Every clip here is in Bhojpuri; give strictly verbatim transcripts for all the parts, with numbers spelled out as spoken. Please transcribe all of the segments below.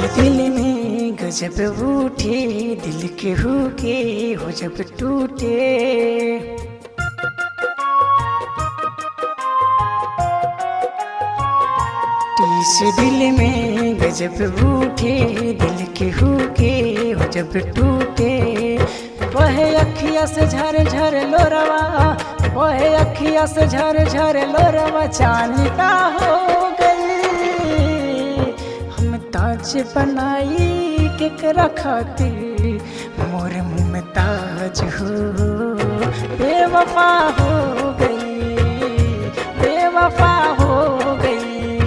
दिल में गजब उठे, दिल के हुके हो जब टूटे। टीस दिल में गजब उठे, दिल के हुके हो जब टूटे। बहे अखिया से झर झर लोरवा, बहे अखिया से झर झर लोरवा, चांद का हो हम ताज बनाई केकरा खातिर, मोर मुमताज हो बेवफा हो गई, बेवफा हो गई।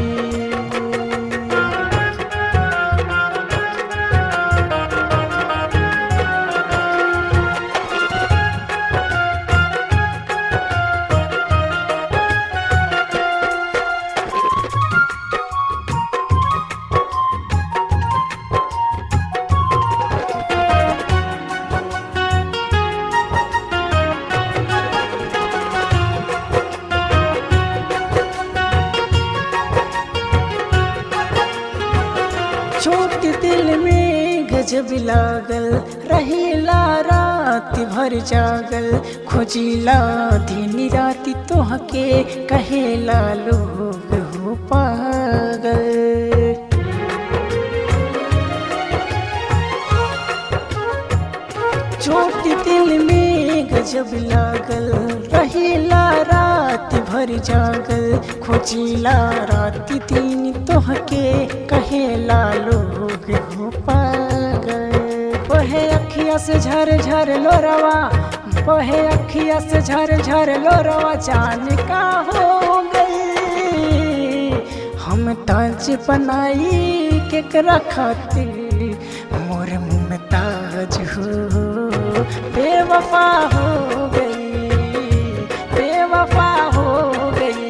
छोट दिल में गजब लागल, रहीला रात भर जागल, खोजिला दिन रात तोहके, कहेला लोग हो पागल। छोट दिल में गजब लागल, रहीला रात भर जागल, खोजिला रात दिन तोहके, कहेला लोग हो पागल। बहे अखिया से झर झर लोरवा, बहे अखिया से झर झर लोरवा, जान का हो गई हम ताज बनाई केकरा खातिर, मोर मुमताज हो बेवफा हो गई, बेवफा हो गई।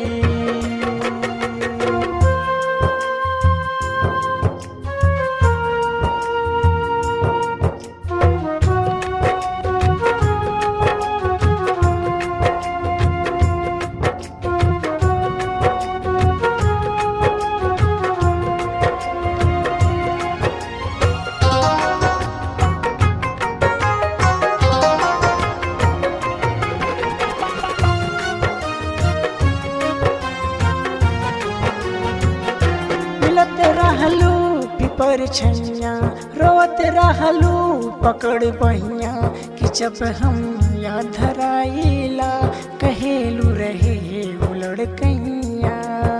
रहलू पिपर छैया, रोत रहलू पकड़ बहिया, कि जब हम याद धराइला, कहेलू रहे उलड़ कैया।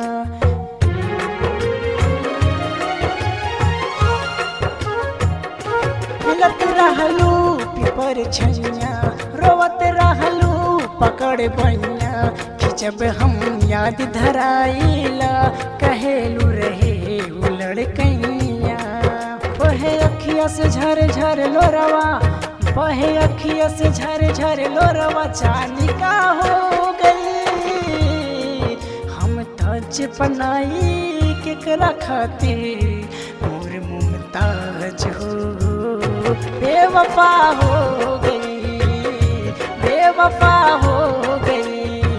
मिलत रहलू पिपर छैया, रोत रहलू पकड़ बहिया, कि जब हम याद धराइला, कहेलू रहे उलड़ कैया। बहे अखिया से झर झर लोरवा, बहे अखिया से झर झर लोरवा, चांद का हो गई हम ताज बनाई केकरा खातिर, मोर मुमताज हो बेवफा हो गई, बेवफा हो गई।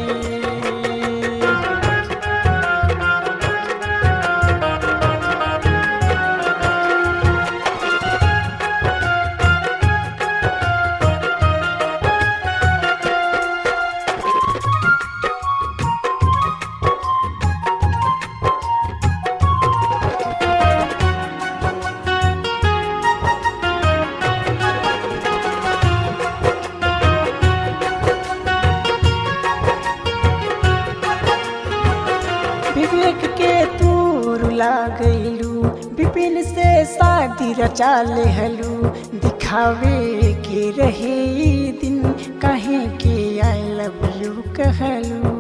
विवेक के तू रुला गईलू, विपिन से शादी रचा लेहलू, दिखावे के रहे दिन, कहे के आई लव यू कहलू।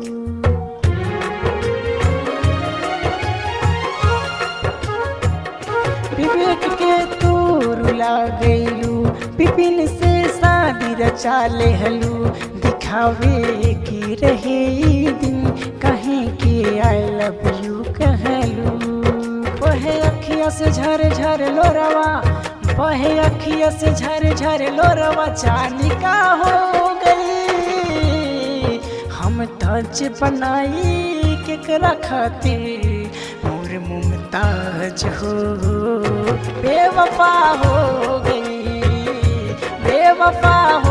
विवेक के तू रुला गईलू, विपिन से शादी रचा लेहलू, दिखावे के रहे दिन, कहे के आई लव यू कहलू। बहे अखिया से झर झर लोरवा, बहे अखिया से झर झर लोरवा, चांद का हो गई हम ताज बनाई केकरा खातिर, मोर मुमताज हो बेवफा हो गई बेवफा हो